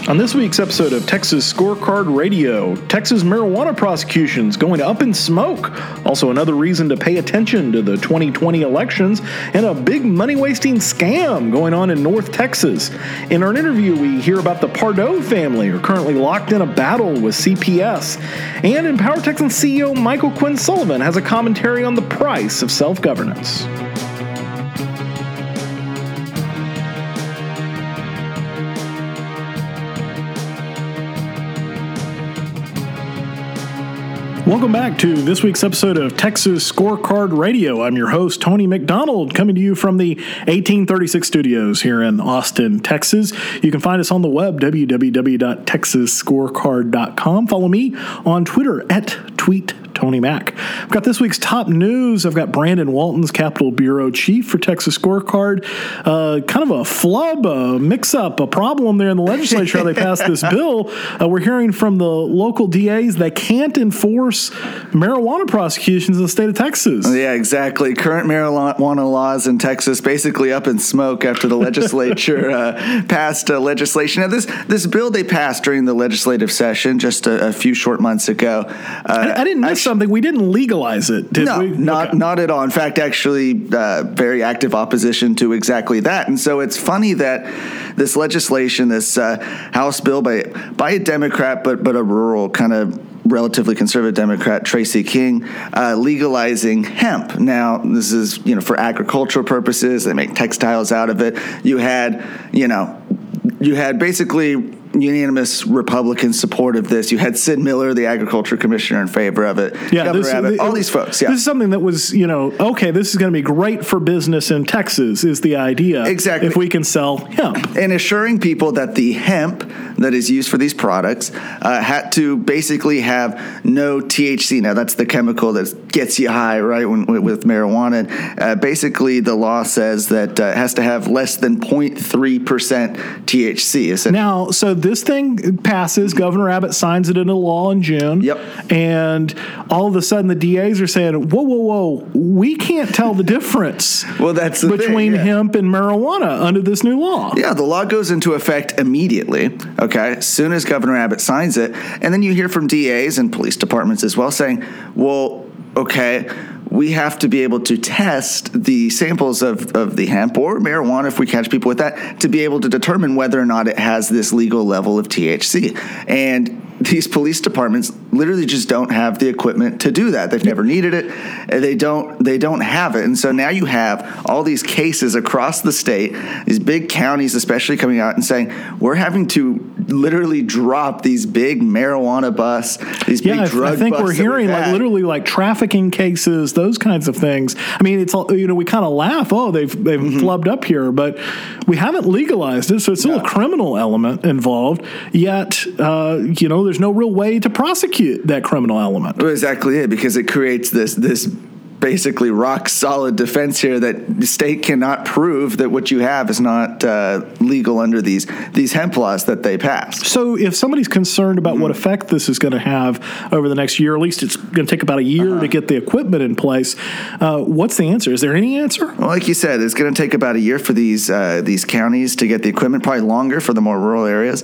On this week's episode of Texas Scorecard Radio, Texas marijuana prosecutions going up in smoke. Also another reason to pay attention to the 2020 elections, and a big money-wasting scam going on in North Texas. In our interview, we hear about the Pardo family are currently locked in a battle with CPS. And Empower Texans CEO Michael Quinn Sullivan has a commentary on the price of self-governance. Welcome back to this week's episode of Texas Scorecard Radio. I'm your host, Tony McDonald, coming to you from the 1836 studios here in Austin, Texas. You can find us on the web, www.texasscorecard.com. Follow me on Twitter @TweetTonyMac. I've got this week's top news. I've got Brandon Walton's Capitol Bureau Chief for Texas Scorecard. Kind of a flub, a mix-up, a problem there in the legislature how they passed this bill. We're hearing from the local DAs they can't enforce marijuana prosecutions in the state of Texas. Yeah, exactly. Current marijuana laws in Texas basically up in smoke after the legislature passed legislation. Now, this bill they passed during the legislative session just a few short months ago. I didn't miss something. We didn't legalize it, did we? Not at all. In fact, actually, very active opposition to exactly that. And so it's funny that this legislation, this House bill by a Democrat, but a rural kind of relatively conservative Democrat, Tracy King, legalizing hemp. Now, this is, for agricultural purposes. They make textiles out of it. You had basically unanimous Republican support of this. You had Sid Miller, the agriculture commissioner, in favor of it. Yeah, Governor Abbott, all these folks. Yeah. This is something that was, okay, this is going to be great for business in Texas is the idea. Exactly. If we can sell hemp. And assuring people that the hemp that is used for these products had to basically have no THC. Now, that's the chemical that gets you high, right, with marijuana. Basically, the law says that it has to have less than 0.3% THC. Now, so this thing passes. Governor Abbott signs it into law in June. Yep. And all of a sudden, the DAs are saying, whoa, we can't tell the difference well, that's the between thing, yeah. hemp and marijuana under this new law. Yeah, the law goes into effect immediately, okay, as soon as Governor Abbott signs it. And then you hear from DAs and police departments as well saying, well, okay, we have to be able to test the samples of the hemp or marijuana, if we catch people with that, to be able to determine whether or not it has this legal level of THC. And these police departments literally just don't have the equipment to do that. They've never needed it. They don't have it. And so now you have all these cases across the state, these big counties especially coming out and saying, we're having to literally drop these big marijuana busts, these big drug busts. I think we're hearing literally trafficking cases, those kinds of things. I mean, it's all, we kind of laugh, they've flubbed up here, but we haven't legalized it, so it's still a criminal element involved, yet, there's no real way to prosecute that criminal element. Well, exactly it, because it creates this basically rock solid defense here that the state cannot prove that what you have is not legal under these hemp laws that they passed. So if somebody's concerned about what effect this is going to have over the next year, at least it's going to take about a year to get the equipment in place, what's the answer? Is there any answer? Well, like you said, it's going to take about a year for these counties to get the equipment, probably longer for the more rural areas.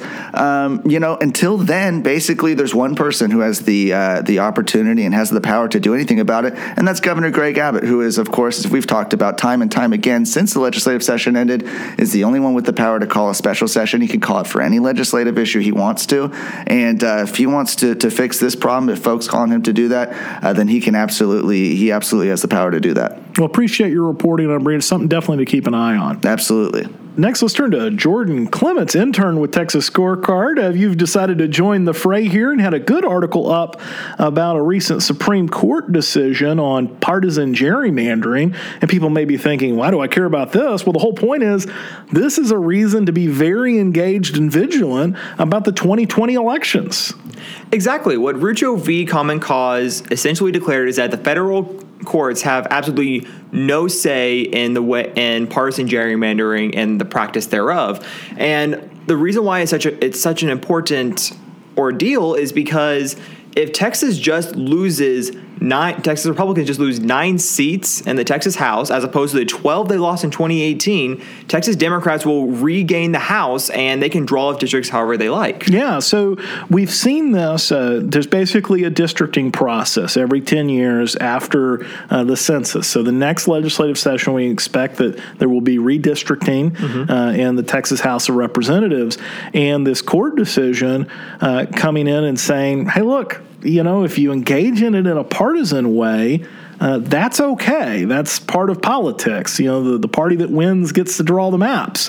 Until then, basically there's one person who has the opportunity and has the power to do anything about it, and that's Governor Greg Abbott, who is, of course, as we've talked about time and time again since the legislative session ended, is the only one with the power to call a special session. He can call it for any legislative issue he wants to. And if he wants to fix this problem, if folks call on him to do that, then he absolutely has the power to do that. Well, appreciate your reporting on Brandon. Something definitely to keep an eye on. Absolutely. Next, let's turn to Jordan Clements, intern with Texas Scorecard. You've decided to join the fray here and had a good article up about a recent Supreme Court decision on partisan gerrymandering. And people may be thinking, why do I care about this? Well, the whole point is this is a reason to be very engaged and vigilant about the 2020 elections. Exactly. What Rucho v. Common Cause essentially declared is that the federal courts have absolutely no say in partisan gerrymandering and the practice thereof. And the reason why it's such an important ordeal is because if Texas just loses Texas Republicans just lose 9 seats in the Texas House, as opposed to the 12 they lost in 2018. Texas Democrats will regain the House, and they can draw up districts however they like. Yeah, so we've seen this. There's basically a districting process every 10 years after the census. So the next legislative session, we expect that there will be redistricting in the Texas House of Representatives. And this court decision coming in and saying, hey, look, if you engage in it in a partisan way, that's okay. That's part of politics. The party that wins gets to draw the maps.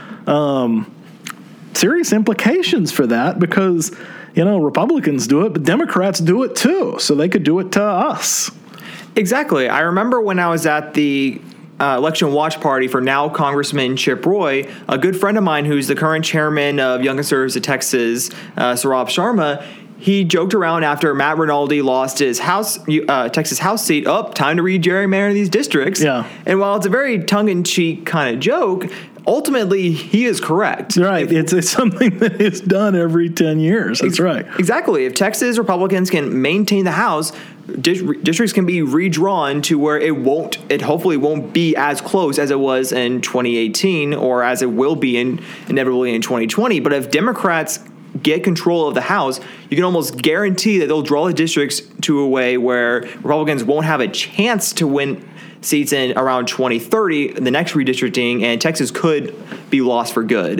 Serious implications for that because, Republicans do it, but Democrats do it too. So they could do it to us. Exactly. I remember when I was at the election watch party for now Congressman Chip Roy, a good friend of mine who's the current chairman of Young Conservatives of Texas, Saurabh Sharma. He joked around after Matt Rinaldi lost his Texas House seat. Time to re-gerrymander these districts. Yeah. And while it's a very tongue-in-cheek kind of joke, ultimately he is correct. Right. It's something that is done every 10 years. That's right. Exactly. If Texas Republicans can maintain the House, districts can be redrawn to where it hopefully won't be as close as it was in 2018 or as it will be inevitably in 2020. But if Democrats get control of the House, you can almost guarantee that they'll draw the districts to a way where Republicans won't have a chance to win seats in around 2030, the next redistricting, and Texas could be lost for good.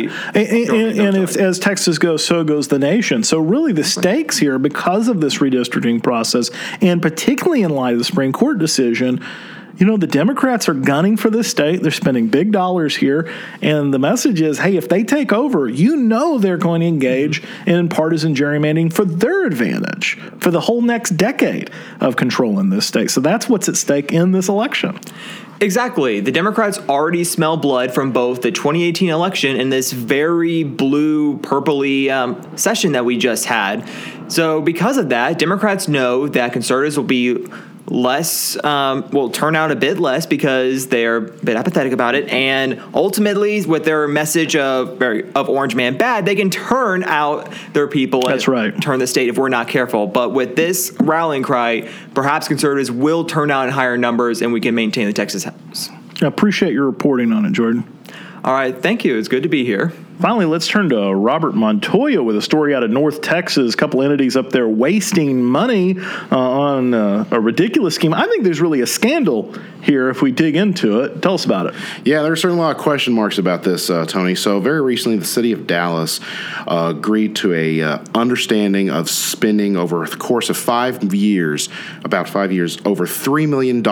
If Texas goes, so goes the nation. So really the stakes here, because of this redistricting process, and particularly in light of the Supreme Court decision, the Democrats are gunning for this state. They're spending big dollars here. And the message is, hey, if they take over, they're going to engage in partisan gerrymandering for their advantage for the whole next decade of controlling this state. So that's what's at stake in this election. Exactly. The Democrats already smell blood from both the 2018 election and this very blue, purpley session that we just had. So because of that, Democrats know that conservatives will be will turn out a bit less because they're a bit apathetic about it, and ultimately with their message of Orange Man bad, they can turn out their people and turn the state if we're not careful. But with this rallying cry, perhaps conservatives will turn out in higher numbers and we can maintain the Texas House. I appreciate your reporting on it, Jordan. All right, thank you. It's good to be here. Finally, let's turn to Robert Montoya with a story out of North Texas. A couple entities up there wasting money on a ridiculous scheme. I think there's really a scandal here if we dig into it. Tell us about it. Yeah, there's certainly a lot of question marks about this, Tony. So very recently, the city of Dallas agreed to a understanding of spending over the course of 5 years, over $3 million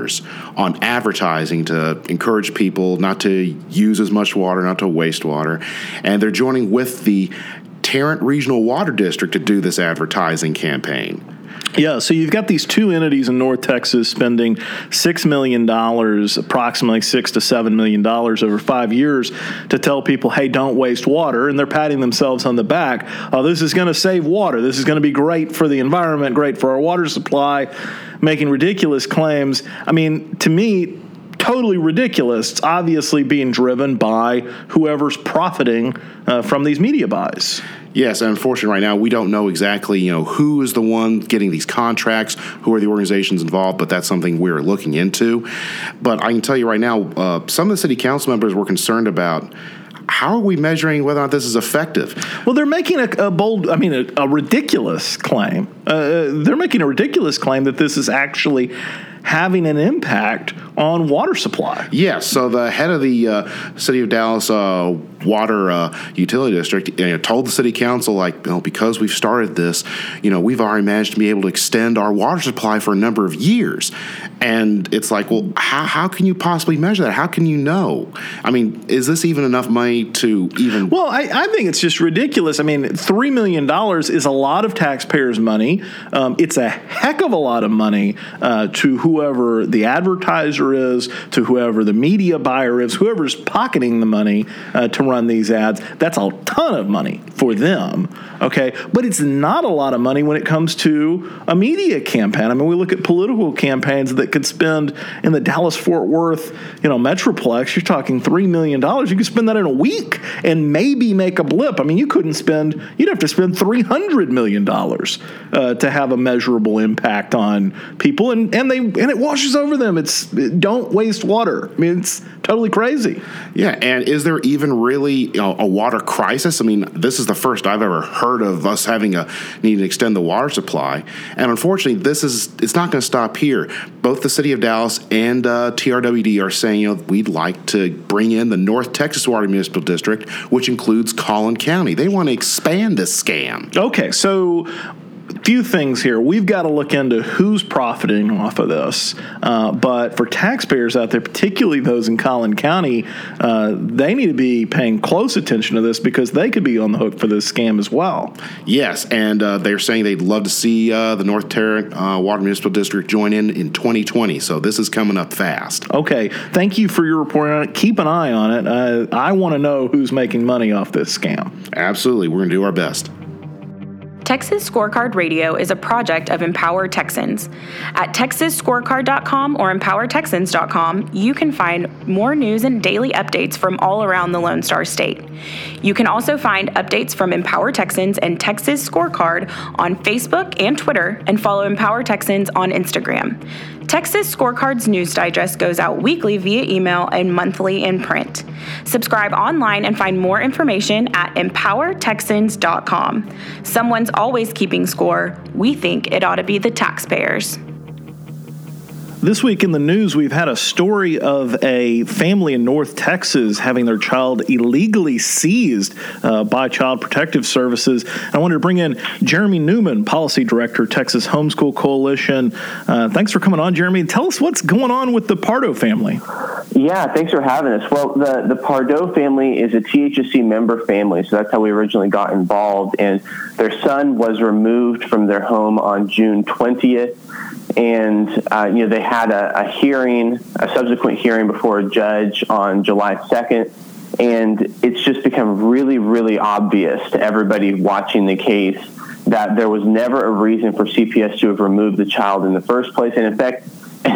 on advertising to encourage people not to use as much water, not to waste water. And they're joining with the Tarrant Regional Water District to do this advertising campaign. Yeah, so you've got these two entities in North Texas spending $6 million, approximately $6 to $7 million over 5 years to tell people, hey, don't waste water. And they're patting themselves on the back. Oh, this is going to save water. This is going to be great for the environment, great for our water supply, making ridiculous claims. I mean, to me, totally ridiculous. It's obviously being driven by whoever's profiting from these media buys. Yes, and unfortunately right now we don't know exactly, who is the one getting these contracts, who are the organizations involved, but that's something we're looking into. But I can tell you right now, some of the city council members were concerned about how are we measuring whether or not this is effective? Well, they're making a ridiculous claim. They're making a ridiculous claim that this is actually having an impact on water supply. Yes. So the head of the City of Dallas Water Utility District told the City Council, because we've started this, we've already managed to be able to extend our water supply for a number of years. And it's like, well, how can you possibly measure that? How can you know? I mean, is this even enough money to even... Well, I think it's just ridiculous. I mean, $3 million is a lot of taxpayers' money. It's a heck of a lot of money to whoever the advertiser is, to whoever the media buyer is, whoever's pocketing the money to run these ads. That's a ton of money for them, okay? But it's not a lot of money when it comes to a media campaign. I mean, we look at political campaigns that could spend in the Dallas-Fort Worth, Metroplex, you're talking $3 million. You could spend that in a week and maybe make a blip. I mean, you'd have to spend $300 million to have a measurable impact on people, and it washes over them. Don't waste water. I mean, it's totally crazy. Yeah, and is there even really a water crisis? I mean, this is the first I've ever heard of us needing to extend the water supply, and unfortunately, it's not going to stop here. Both the city of Dallas and TRWD are saying, we'd like to bring in the North Texas Water Municipal District, which includes Collin County. They want to expand this scam. Okay, so few things here. We've got to look into who's profiting off of this. But for taxpayers out there, particularly those in Collin County, they need to be paying close attention to this because they could be on the hook for this scam as well. Yes, and they're saying they'd love to see the North Tarrant Water Municipal District join in 2020. So this is coming up fast. Okay. Thank you for your report on it. Keep an eye on it. I want to know who's making money off this scam. Absolutely. We're going to do our best. Texas Scorecard Radio is a project of Empower Texans. At TexasScorecard.com or EmpowerTexans.com, you can find more news and daily updates from all around the Lone Star State. You can also find updates from Empower Texans and Texas Scorecard on Facebook and Twitter, and follow Empower Texans on Instagram. Texas Scorecard's news digest goes out weekly via email and monthly in print. Subscribe online and find more information at EmpowerTexans.com. Someone's always keeping score. We think it ought to be the taxpayers. This week in the news, we've had a story of a family in North Texas having their child illegally seized by Child Protective Services. I wanted to bring in Jeremy Newman, Policy Director, Texas Homeschool Coalition. Thanks for coming on, Jeremy. Tell us what's going on with the Pardo family. Yeah, thanks for having us. Well, the Pardo family is a THSC member family, so that's how we originally got involved. And their son was removed from their home on June 20th. And, they had a subsequent hearing before a judge on July 2nd. And it's just become really, really obvious to everybody watching the case that there was never a reason for CPS to have removed the child in the first place. And in fact,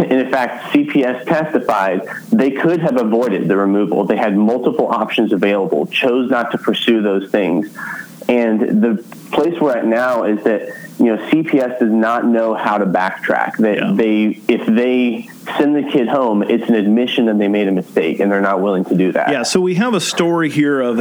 CPS testified they could have avoided the removal. They had multiple options available, chose not to pursue those things. And the place we're at now is that, CPS does not know how to backtrack. If they send the kid home, it's an admission that they made a mistake, and they're not willing to do that. Yeah, so we have a story here of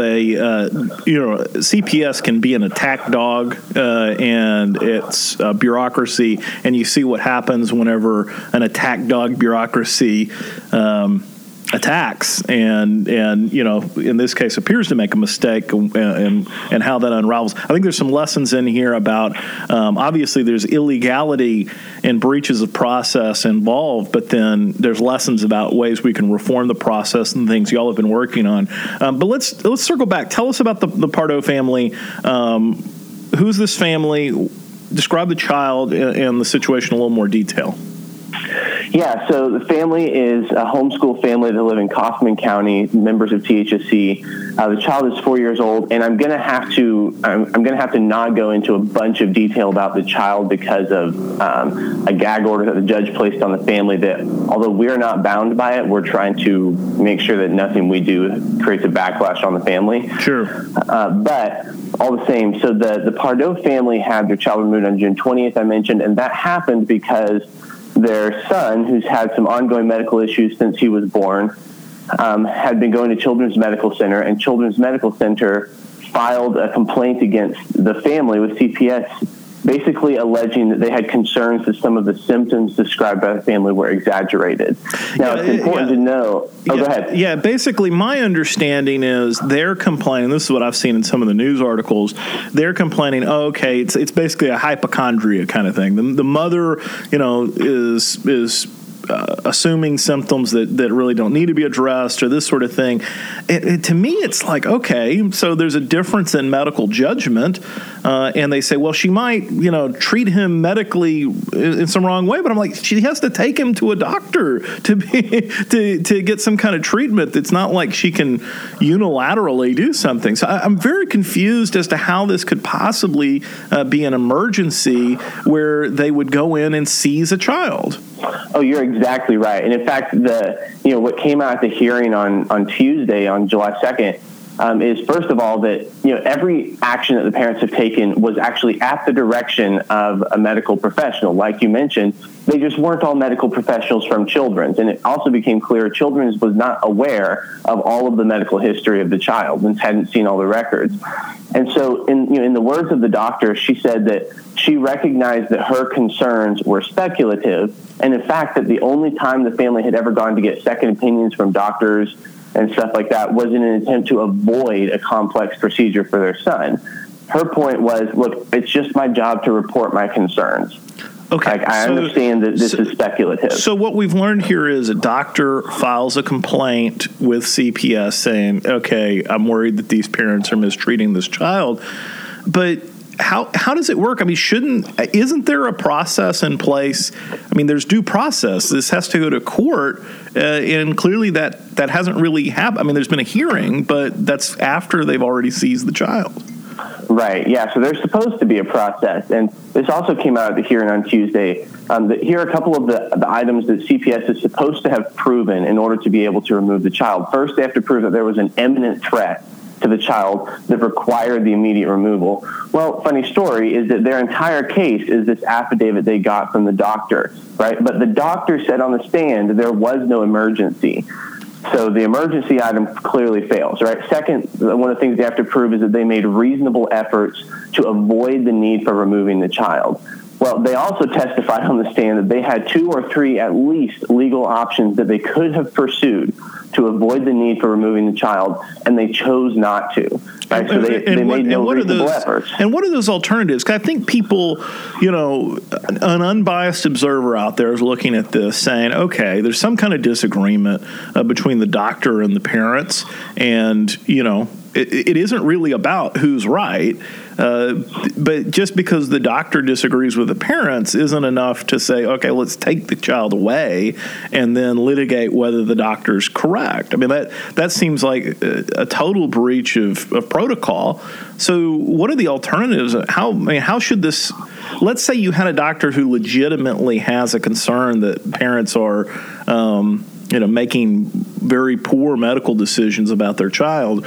CPS can be an attack dog, and it's bureaucracy, and you see what happens whenever an attack dog bureaucracy attacks and in this case appears to make a mistake and how that unravels. I think there's some lessons in here about obviously there's illegality and breaches of process involved, but then there's lessons about ways we can reform the process and things y'all have been working on. But let's circle back. Tell us about the Pardo family. Who's this family? Describe the child and the situation in a little more detail. Yeah, so the family is a homeschool family that live in Kaufman County, members of THSC. The child is 4 years old, and I'm gonna have to not go into a bunch of detail about the child because of a gag order that the judge placed on the family. That although we're not bound by it, we're trying to make sure that nothing we do creates a backlash on the family. Sure. But all the same, so the Pardo family had their child removed on June 20th, I mentioned, and that happened because their son, who's had some ongoing medical issues since he was born, had been going to Children's Medical Center, and Children's Medical Center filed a complaint against the family with CPS, basically alleging that they had concerns that some of the symptoms described by the family were exaggerated. Now, it's important to know. Go ahead. Yeah, basically, my understanding is they're complaining. This is what I've seen in some of the news articles. They're complaining, it's basically a hypochondria kind of thing. The mother, is assuming symptoms that really don't need to be addressed or this sort of thing. To me, it's like, okay, so there's a difference in medical judgment, and they say, well, she might, treat him medically in some wrong way, but I'm like, she has to take him to a doctor to get some kind of treatment. It's not like she can unilaterally do something. So I'm very confused as to how this could possibly be an emergency where they would go in and seize a child. Oh, you're exactly right. And in fact, what came out at the hearing on Tuesday, on July 2nd, is first of all that every action that the parents have taken was actually at the direction of a medical professional. Like you mentioned, they just weren't all medical professionals from Children's, and it also became clear Children's was not aware of all of the medical history of the child and hadn't seen all the records. And so, in the words of the doctor, she said that she recognized that her concerns were speculative, and in fact that the only time the family had ever gone to get second opinions from doctors and stuff like that was in an attempt to avoid a complex procedure for their son. Her point was, look, it's just my job to report my concerns. Okay, I understand that this is speculative. So what we've learned here is a doctor files a complaint with CPS saying, okay, I'm worried that these parents are mistreating this child. But how does it work? I mean, isn't there a process in place? I mean, there's due process. This has to go to court, and clearly that hasn't really happened. I mean, there's been a hearing, but that's after they've already seized the child. Right, yeah, so there's supposed to be a process, and this also came out at the hearing on Tuesday. Here are a couple of the items that CPS is supposed to have proven in order to be able to remove the child. First, they have to prove that there was an imminent threat to the child that required the immediate removal. Well, funny story is that their entire case is this affidavit they got from the doctor, right? But the doctor said on the stand there was no emergency. So the emergency item clearly fails, right? Second, one of the things they have to prove is that they made reasonable efforts to avoid the need for removing the child. Well, they also testified on the stand that they had 2 or 3 at least legal options that they could have pursued to avoid the need for removing the child, and they chose not to. Right? So they made no reasonable efforts. And what are those alternatives? Because I think people, an unbiased observer out there is looking at this saying, okay, there's some kind of disagreement between the doctor and the parents, and, it isn't really about who's right, but just because the doctor disagrees with the parents isn't enough to say, okay, let's take the child away and then litigate whether the doctor's correct. I mean, that seems like a total breach of protocol. So what are the alternatives? How should this, let's say you had a doctor who legitimately has a concern that parents are, making very poor medical decisions about their child.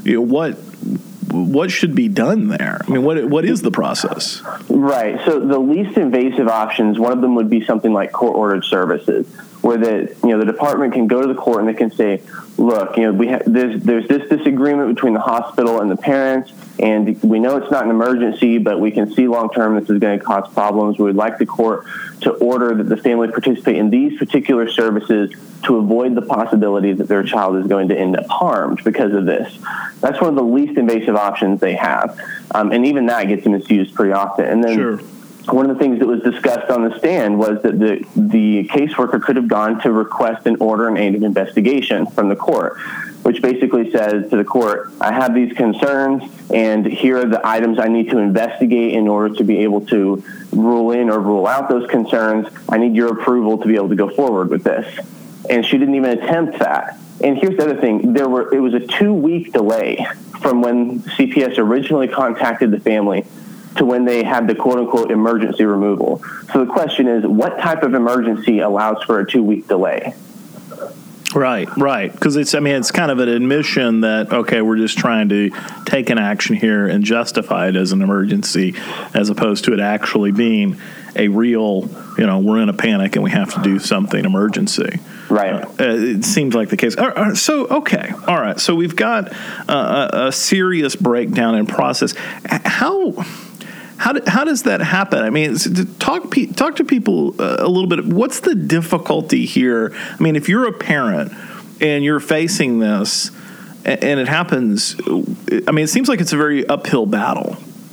What should be done there? I mean, what is the process? Right. So the least invasive options, one of them would be something like court-ordered services, where the department can go to the court and they can say, look, there's this disagreement between the hospital and the parents, and we know it's not an emergency, but we can see long-term this is going to cause problems. We would like the court to order that the family participate in these particular services to avoid the possibility that their child is going to end up harmed because of this. That's one of the least invasive options they have. And even that gets misused pretty often. And then Sure. One of the things that was discussed on the stand was that the caseworker could have gone to request an order and aid of investigation from the court, which basically says to the court, I have these concerns, and here are the items I need to investigate in order to be able to rule in or rule out those concerns. I need your approval to be able to go forward with this. And she didn't even attempt that. And here's the other thing. It was a 2-week delay from when CPS originally contacted the family to when they had the quote-unquote emergency removal. So the question is, what type of emergency allows for a 2-week delay? Right. Because it's kind of an admission that, okay, we're just trying to take an action here and justify it as an emergency, as opposed to it actually being a real, we're in a panic and we have to do something emergency. Right. It seems like the case. So, okay. All right. So we've got a serious breakdown in process. How does that happen? I mean, talk to people a little bit. What's the difficulty here? I mean, if you're a parent and you're facing this and it happens, I mean, it seems like it's a very uphill battle.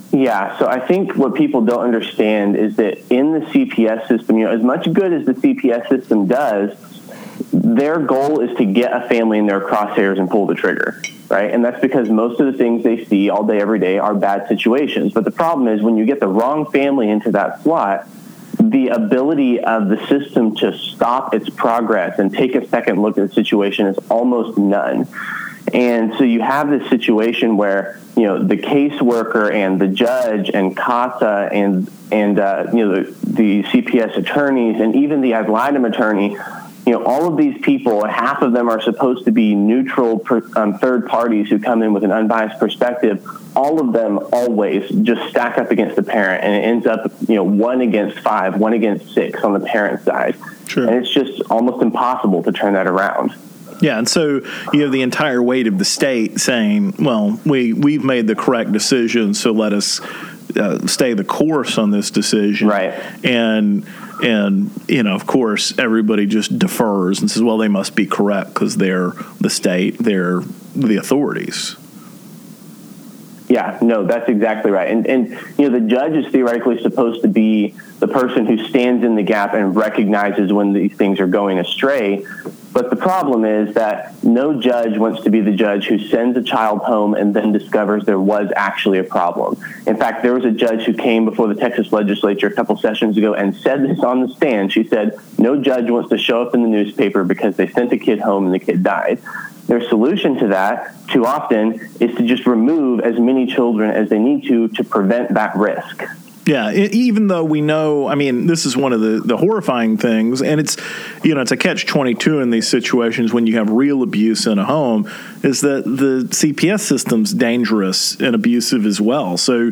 Yeah, so I think what people don't understand is that in the CPS system, as much good as the CPS system does, their goal is to get a family in their crosshairs and pull the trigger, right? And that's because most of the things they see all day, every day are bad situations. But the problem is when you get the wrong family into that slot, the ability of the system to stop its progress and take a second look at the situation is almost none. And so you have this situation where, the caseworker and the judge and CASA and the CPS attorneys and even the ad litem attorney, all of these people, half of them are supposed to be neutral third parties who come in with an unbiased perspective. All of them always just stack up against the parent, and it ends up, 1 against 5, 1 against 6 on the parent side. Sure. And it's just almost impossible to turn that around. Yeah, and so you have the entire weight of the state saying, well, we've made the correct decision, so let us stay the course on this decision. Right. And of course, everybody just defers and says, well, they must be correct because they're the state, they're the authorities. Yeah, no, that's exactly right. And the judge is theoretically supposed to be the person who stands in the gap and recognizes when these things are going astray. But the problem is that no judge wants to be the judge who sends a child home and then discovers there was actually a problem. In fact, there was a judge who came before the Texas legislature a couple sessions ago and said this on the stand. She said, no judge wants to show up in the newspaper because they sent a kid home and the kid died. Their solution to that, too often, is to just remove as many children as they need to prevent that risk. Yeah, even though we know, this is one of the horrifying things, and it's a catch-22 in these situations when you have real abuse in a home, is that the CPS system's dangerous and abusive as well. So,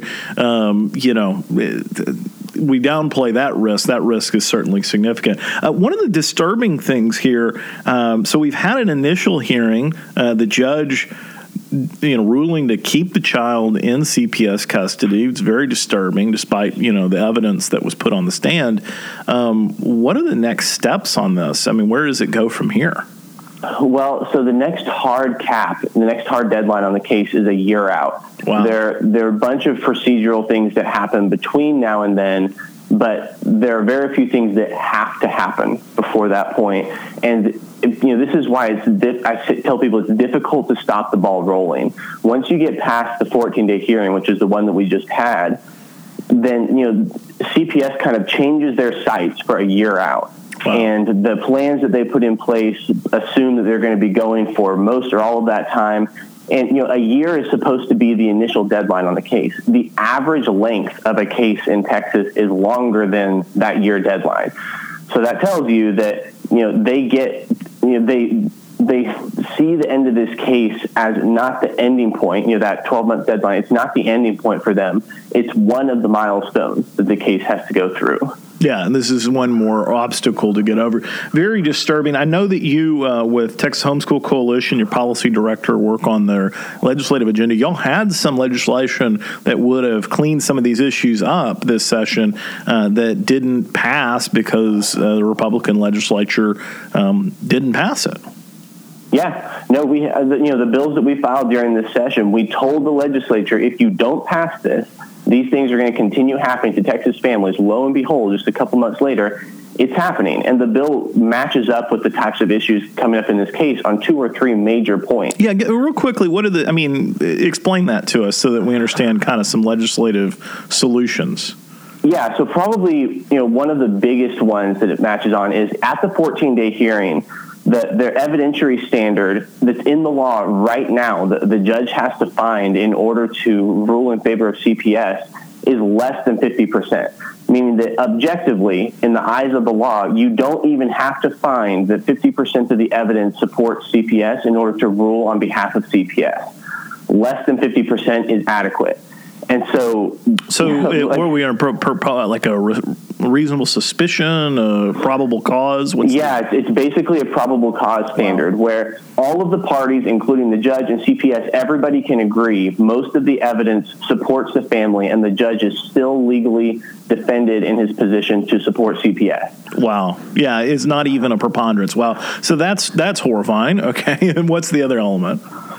we downplay that risk. That risk is certainly significant. One of the disturbing things here, so we've had an initial hearing, the judge ruling to keep the child in CPS custody. It's very disturbing, despite, the evidence that was put on the stand. What are the next steps on this? Where does it go from here? Well, so the next hard deadline on the case is a year out. Wow. There are a bunch of procedural things that happen between now and then, but there are very few things that have to happen before that point. And this is why I tell people it's difficult to stop the ball rolling. Once you get past the 14-day hearing, which is the one that we just had, then CPS kind of changes their sights for a year out. Wow. And the plans that they put in place assume that they're going to be going for most or all of that time. And, a year is supposed to be the initial deadline on the case. The average length of a case in Texas is longer than that year deadline. So that tells you that, they see the end of this case as not the ending point, that 12-month deadline. It's not the ending point for them. It's one of the milestones that the case has to go through. Yeah, and this is one more obstacle to get over. Very disturbing. I know that you, with Texas Homeschool Coalition, your policy director, work on their legislative agenda. Y'all had some legislation that would have cleaned some of these issues up this session that didn't pass because the Republican legislature didn't pass it. Yeah, no, we the bills that we filed during this session, we told the legislature, if you don't pass this, these things are going to continue happening to Texas families. Lo and behold, just a couple months later, it's happening. And the bill matches up with the types of issues coming up in this case on 2 or 3 major points. Yeah, real quickly, explain that to us so that we understand kind of some legislative solutions. Yeah, so probably, one of the biggest ones that it matches on is at the 14-day hearing, their evidentiary standard that's in the law right now, the judge has to find in order to rule in favor of CPS is less than 50%, meaning that objectively, in the eyes of the law, you don't even have to find that 50% of the evidence supports CPS in order to rule on behalf of CPS. Less than 50% is adequate. And so what are we going to like a reasonable suspicion, a probable cause? It's basically a probable cause standard where all of the parties, including the judge and CPS, everybody can agree most of the evidence supports the family, and the judge is still legally defended in his position to support CPS. Wow. Yeah, it's not even a preponderance. Wow. So that's horrifying. Okay. And what's the other element?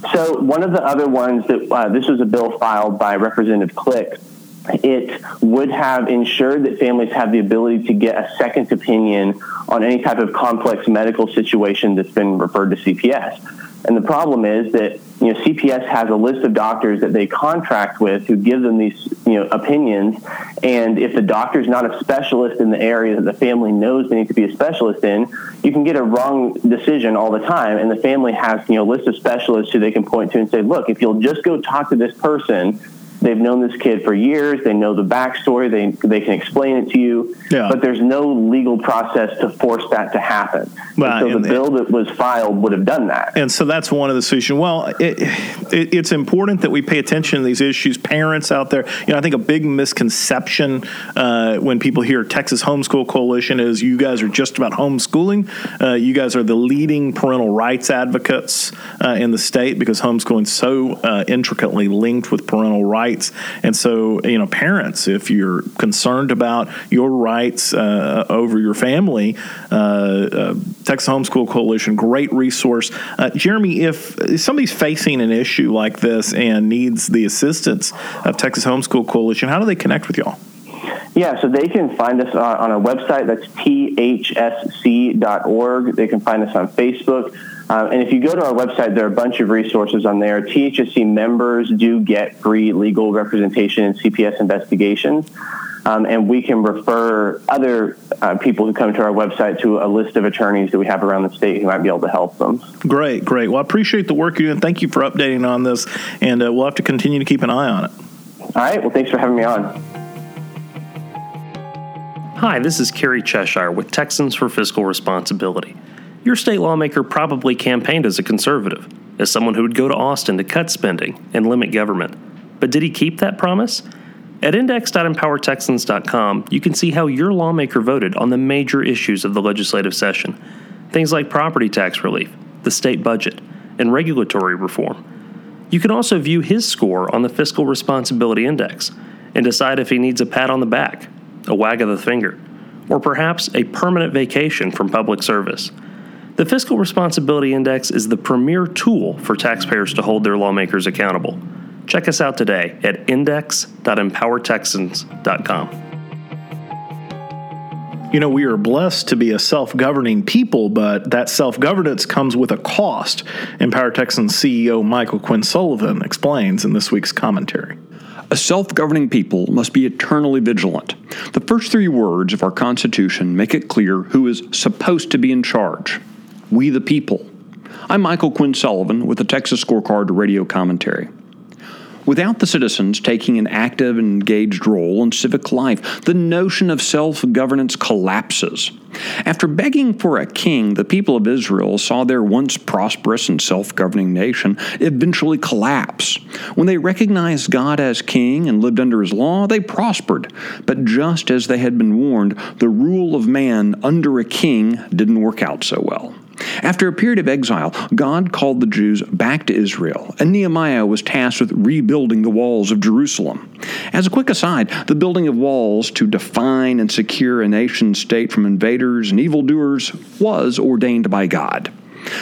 So one of the other ones that this was a bill filed by Representative Click. It would have ensured that families have the ability to get a second opinion on any type of complex medical situation that's been referred to CPS. And the problem is that, CPS has a list of doctors that they contract with who give them these, opinions. And if the doctor's not a specialist in the area that the family knows they need to be a specialist in, you can get a wrong decision all the time. And the family has, a list of specialists who they can point to and say, look, if you'll just go talk to this person, they've known this kid for years. They know the backstory. They can explain it to you. Yeah. But there's no legal process to force that to happen. Well, so the bill that was filed would have done that. And so that's one of the solutions. Well, it's important that we pay attention to these issues. Parents out there, I think a big misconception when people hear Texas Homeschool Coalition is you guys are just about homeschooling. You guys are the leading parental rights advocates in the state because homeschooling is so intricately linked with parental rights. And so, parents, if you're concerned about your rights over your family, Texas Homeschool Coalition, great resource. Jeremy, if somebody's facing an issue like this and needs the assistance of Texas Homeschool Coalition, how do they connect with y'all? Yeah, so they can find us on our website. That's thsc.org. They can find us on Facebook. And if you go to our website, there are a bunch of resources on there. THSC members do get free legal representation in CPS investigations. And we can refer other people who come to our website to a list of attorneys that we have around the state who might be able to help them. Great. Well, I appreciate the work you're doing. Thank you for updating on this. And we'll have to continue to keep an eye on it. All right. Well, thanks for having me on. Hi, this is Kerry Cheshire with Texans for Fiscal Responsibility. Your state lawmaker probably campaigned as a conservative, as someone who would go to Austin to cut spending and limit government. But did he keep that promise? At index.empowertexans.com, you can see how your lawmaker voted on the major issues of the legislative session. Things like property tax relief, the state budget, and regulatory reform. You can also view his score on the Fiscal Responsibility Index and decide if he needs a pat on the back, a wag of the finger, or perhaps a permanent vacation from public service. The Fiscal Responsibility Index is the premier tool for taxpayers to hold their lawmakers accountable. Check us out today at index.empowertexans.com. We are blessed to be a self-governing people, but that self-governance comes with a cost. Empower Texans CEO Michael Quinn Sullivan explains in this week's commentary. A self-governing people must be eternally vigilant. The first three words of our Constitution make it clear who is supposed to be in charge. We the people. I'm Michael Quinn Sullivan with the Texas Scorecard Radio Commentary. Without the citizens taking an active and engaged role in civic life, the notion of self-governance collapses. After begging for a king, the people of Israel saw their once prosperous and self-governing nation eventually collapse. When they recognized God as king and lived under his law, they prospered. But just as they had been warned, the rule of man under a king didn't work out so well. After a period of exile, God called the Jews back to Israel, and Nehemiah was tasked with rebuilding the walls of Jerusalem. As a quick aside, the building of walls to define and secure a nation state from invaders and evildoers was ordained by God.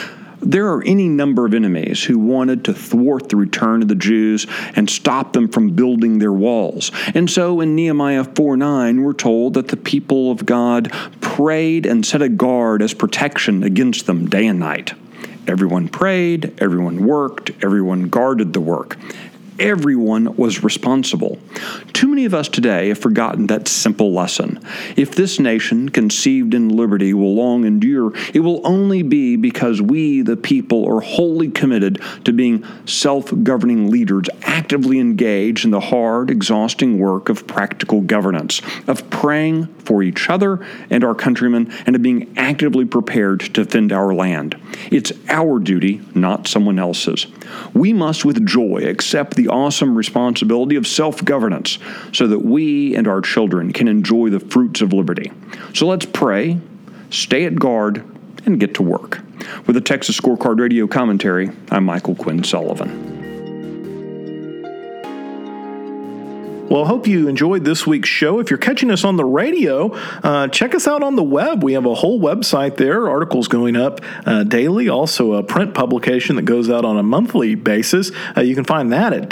There are any number of enemies who wanted to thwart the return of the Jews and stop them from building their walls. And so in Nehemiah 4:9, we're told that the people of God prayed and set a guard as protection against them day and night. Everyone prayed, everyone worked, everyone guarded the work. Everyone was responsible. Too many of us today have forgotten that simple lesson. If this nation, conceived in liberty, will long endure, it will only be because we, the people, are wholly committed to being self-governing leaders, actively engaged in the hard, exhausting work of practical governance, of praying for each other and our countrymen, and of being actively prepared to defend our land. It's our duty, not someone else's. We must with joy accept the awesome responsibility of self-governance so that we and our children can enjoy the fruits of liberty. So let's pray, stay at guard, and get to work. With the Texas Scorecard Radio Commentary, I'm Michael Quinn Sullivan. Well, I hope you enjoyed this week's show. If you're catching us on the radio, check us out on the web. We have a whole website there, articles going up daily, also a print publication that goes out on a monthly basis. You can find that at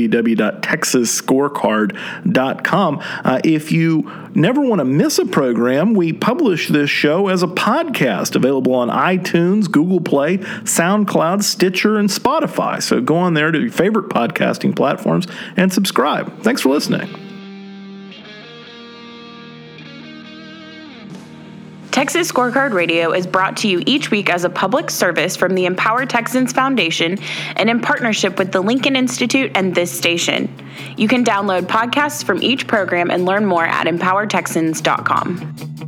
www.texasscorecard.com. If you never want to miss a program, we publish this show as a podcast available on iTunes, Google Play, SoundCloud, Stitcher, and Spotify. So go on there to your favorite podcasting platforms and subscribe. Thanks for listening. Texas Scorecard Radio is brought to you each week as a public service from the Empower Texans Foundation and in partnership with the Lincoln Institute and this station. You can download podcasts from each program and learn more at empowertexans.com.